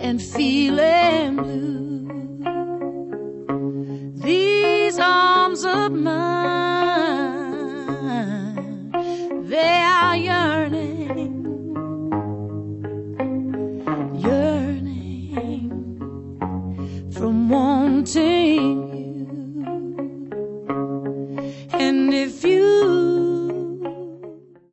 and feeling blue. These arms of mine, they are yearning, yearning from wanting you.